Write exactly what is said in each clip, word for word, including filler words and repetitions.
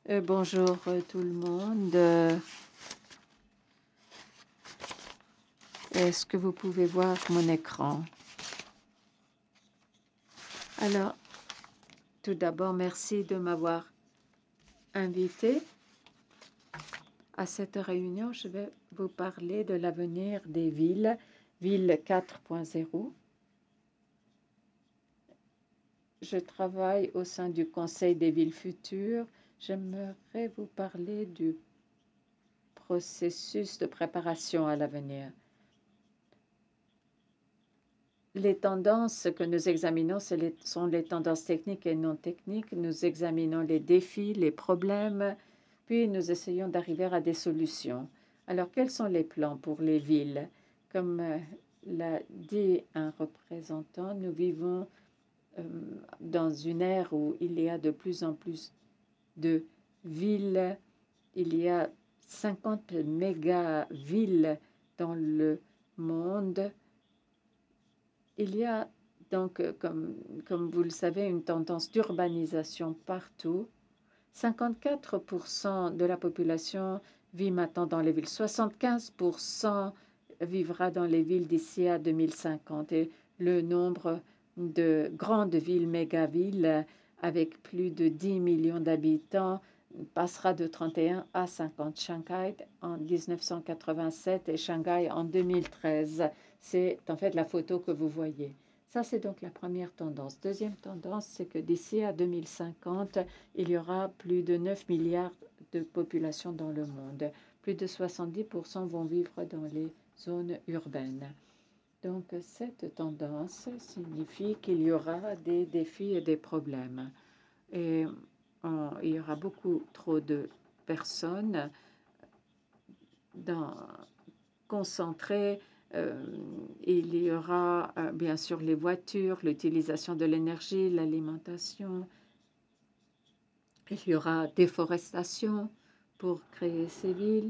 Euh, bonjour euh, tout le monde. Euh, Est-ce que vous pouvez voir mon écran? Alors, tout d'abord, merci de m'avoir invité à cette réunion. Je vais vous parler de l'avenir des villes, Ville quatre point zéro. Je travaille au sein du Conseil des villes futures. J'aimerais vous parler du processus de préparation à l'avenir. Les tendances que nous examinons ce sont les tendances techniques et non techniques. Nous examinons les défis, les problèmes, puis nous essayons d'arriver à des solutions. Alors, quels sont les plans pour les villes? Comme euh, l'a dit un représentant, nous vivons euh, dans une ère où il y a de plus en plus de villes. Il y a cinquante méga-villes dans le monde. Il y a donc, comme, comme vous le savez, une tendance d'urbanisation partout. cinquante-quatre pour cent de la population vit maintenant dans les villes. soixante-quinze pour cent vivra dans les villes d'ici à deux mille cinquante. Et le nombre de grandes villes, méga-villes, avec plus de dix millions d'habitants, passera de trente et un à cinquante. Shanghai en mille neuf cent quatre-vingt-sept et Shanghai en deux mille treize. C'est en fait la photo que vous voyez. Ça, c'est donc la première tendance. Deuxième tendance, c'est que d'ici à deux mille cinquante, il y aura plus de neuf milliards de population dans le monde. Plus de soixante-dix pour cent vont vivre dans les zones urbaines. Donc, cette tendance signifie qu'il y aura des défis et des problèmes. Et on, il y aura beaucoup trop de personnes dans, concentrées. Euh, il y aura euh, bien sûr les voitures, l'utilisation de l'énergie, l'alimentation. Il y aura déforestation pour créer ces villes.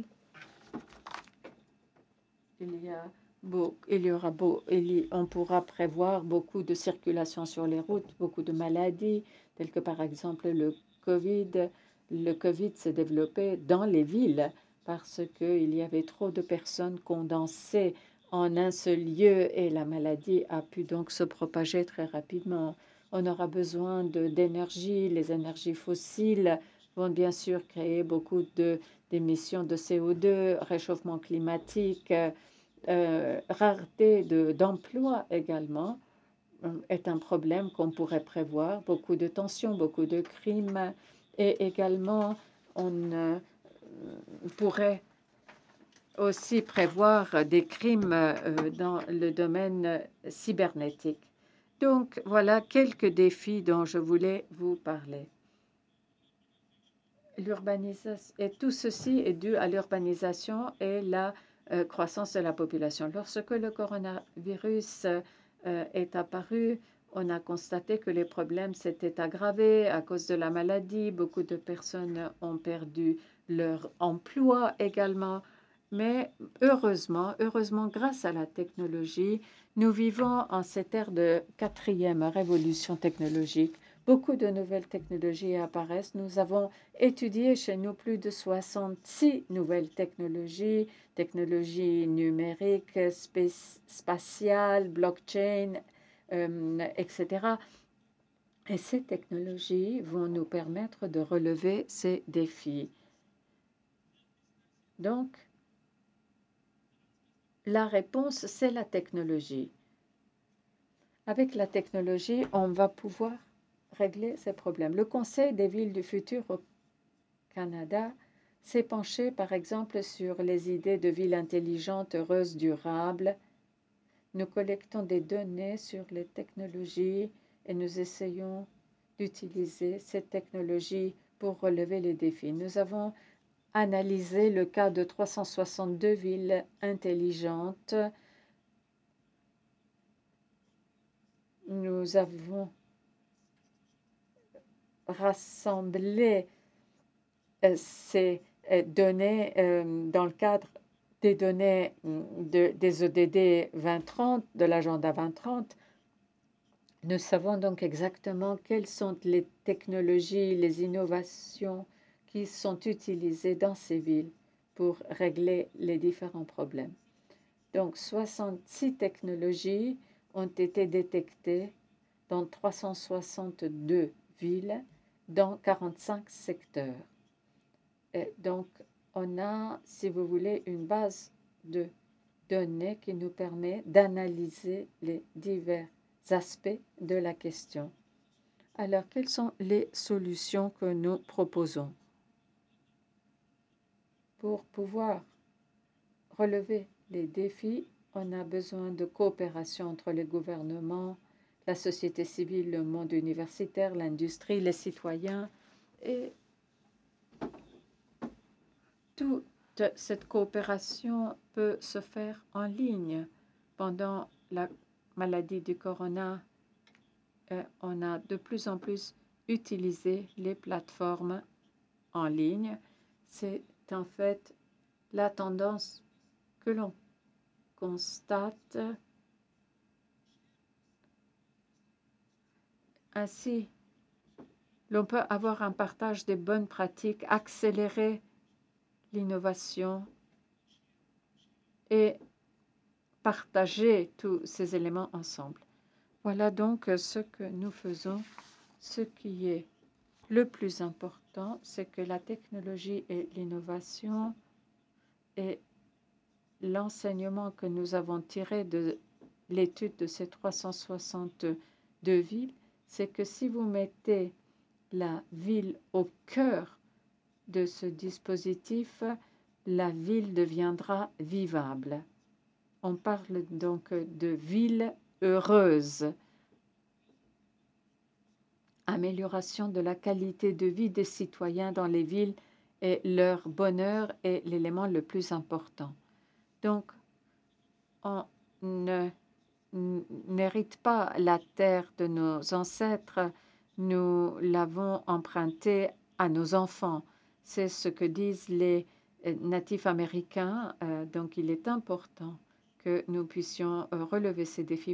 Il y a beau, il y aura beau, il y, on pourra prévoir beaucoup de circulation sur les routes, beaucoup de maladies, telles que par exemple le Covid. Le Covid s'est développé dans les villes parce qu'il y avait trop de personnes condensées en un seul lieu et la maladie a pu donc se propager très rapidement. On aura besoin d'énergie. Les énergies fossiles vont bien sûr créer beaucoup d'émissions de, de C O deux, réchauffement climatique, euh, rareté d'emploi également euh, est un problème qu'on pourrait prévoir. Beaucoup de tensions, beaucoup de crimes et également on euh, pourrait aussi prévoir des crimes euh, dans le domaine cybernétique. Donc voilà quelques défis dont je voulais vous parler. L'urbanisation et tout ceci est dû à l'urbanisation et la euh, croissance de la population. Lorsque le coronavirus euh, est apparu, on a constaté que les problèmes s'étaient aggravés à cause de la maladie. Beaucoup de personnes ont perdu leur emploi également. Mais heureusement, heureusement, grâce à la technologie, nous vivons en cette ère de quatrième révolution technologique. Beaucoup de nouvelles technologies apparaissent. Nous avons étudié chez nous plus de soixante-six nouvelles technologies, technologies numériques, spatiales, blockchain, euh, et cetera. Et ces technologies vont nous permettre de relever ces défis. Donc, la réponse, c'est la technologie. Avec la technologie, on va pouvoir régler ces problèmes. Le Conseil des villes du futur au Canada s'est penché par exemple sur les idées de villes intelligentes, heureuses, durables. Nous collectons des données sur les technologies et nous essayons d'utiliser ces technologies pour relever les défis. Nous avons analysé le cas de trois cent soixante-deux villes intelligentes. Nous avons rassemblé ces données euh, dans le cadre des données de, des O D D vingt trente, de l'agenda vingt trente. Nous savons donc exactement quelles sont les technologies, les innovations qui sont utilisés dans ces villes pour régler les différents problèmes. Donc, soixante-six technologies ont été détectées dans trois cent soixante-deux villes, dans quarante-cinq secteurs. Et donc, on a, si vous voulez, une base de données qui nous permet d'analyser les divers aspects de la question. Alors, quelles sont les solutions que nous proposons? Pour pouvoir relever les défis, on a besoin de coopération entre les gouvernements, la société civile, le monde universitaire, l'industrie, les citoyens. Et toute cette coopération peut se faire en ligne. Pendant la maladie du corona, euh, on a de plus en plus utilisé les plateformes en ligne. C'est en fait la tendance que l'on constate. Ainsi, l'on peut avoir un partage des bonnes pratiques, accélérer l'innovation et partager tous ces éléments ensemble. Voilà donc ce que nous faisons. Ce qui est le plus important, c'est que la technologie et l'innovation et l'enseignement que nous avons tiré de l'étude de ces trois cent soixante-deux villes, c'est que si vous mettez la ville au cœur de ce dispositif, la ville deviendra vivable. On parle donc de ville heureuse. Amélioration de la qualité de vie des citoyens dans les villes et leur bonheur est l'élément le plus important. Donc, on ne n'hérite pas la terre de nos ancêtres, nous l'avons empruntée à nos enfants. C'est ce que disent les natifs américains. Euh, donc, il est important que nous puissions euh, relever ces défis